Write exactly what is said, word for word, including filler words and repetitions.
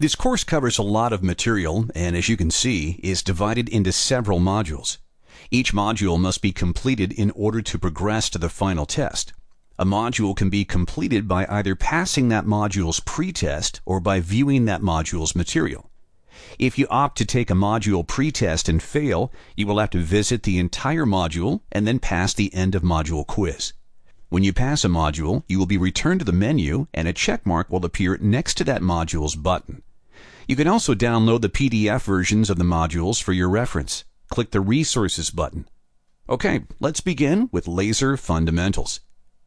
This course covers a lot of material and, as you can see, is divided into several modules. Each module must be completed in order to progress to the final test. A module can be completed by either passing that module's pretest or by viewing that module's material. If you opt to take a module pretest and fail, you will have to visit the entire module and then pass the end of module quiz. When you pass a module, you will be returned to the menu and a check mark will appear next to that module's button. You can also download the P D F versions of the modules for your reference. Click the Resources button. Okay, let's begin with Laser Fundamentals.